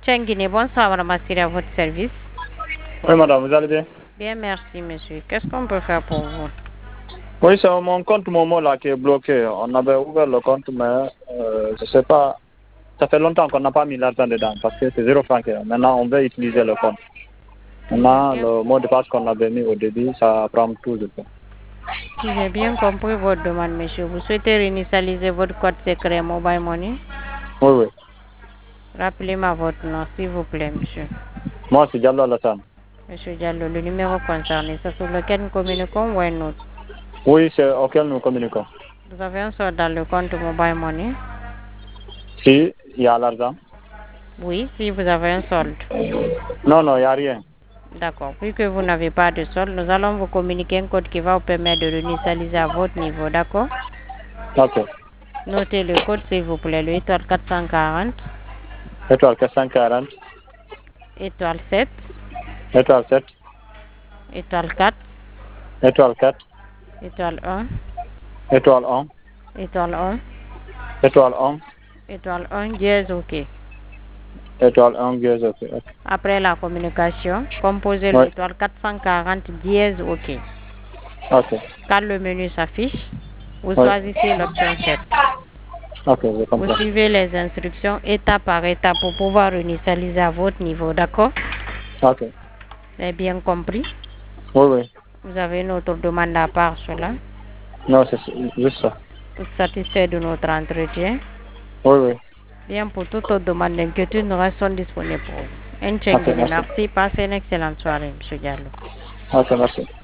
Tchenguiné, bonsoir, madame Assiri, à votre service. Oui, madame, vous allez bien? Bien, merci, monsieur. Qu'est-ce qu'on peut faire pour vous? Oui, c'est mon compte Momo là qui est bloqué. On avait ouvert le compte, mais je ne sais pas. Ça fait longtemps qu'on n'a pas mis l'argent dedans parce que c'est 0 franc. Maintenant, on veut utiliser le compte. Maintenant, le mot de passe qu'on avait mis au début, ça prend tout le temps. Si j'ai bien compris votre demande, monsieur, vous souhaitez réinitialiser votre code secret Mobile Money? Oui, oui. Rappelez-moi votre nom, s'il vous plaît, monsieur. Moi, c'est Diallo Alassane. Monsieur Diallo, le numéro concerné, c'est sur lequel nous communiquons ou un autre? Oui, c'est auquel nous communiquons. Vous avez un solde dans le compte Mobile Money? Si, il y a l'argent. Oui, si vous avez un solde. Non, non, il n'y a rien. D'accord. Vu que vous n'avez pas de solde, nous allons vous communiquer un code qui va vous permettre de réinitialiser à votre niveau, d'accord? Ok. Notez le code, s'il vous plaît, le étoile 440, Étoile 440, étoile 7, étoile 7, étoile 4, étoile 4, étoile 1, étoile 1, étoile 1, étoile 1, étoile 1, dièse OK. étoile 1, dièse, ok. Après la communication, composez Oui, l'étoile 440 dièse OK. ok. Quand le menu s'affiche, vous Oui. choisissez l'option 7. Ok, je Vous comprends. suivez les instructions étape par étape pour pouvoir réinitialiser à votre niveau, d'accord? Ok. Vous avez bien compris? Oui, oui. Vous avez une autre demande à part cela? Non, c'est juste ça. Vous êtes satisfait de notre entretien? Oui, oui. Bien, pour toute autre demande d'inquiétude, nous restons disponibles pour vous. Ok, merci. Merci. Passez une excellente soirée, M. Diallo. Ok, merci.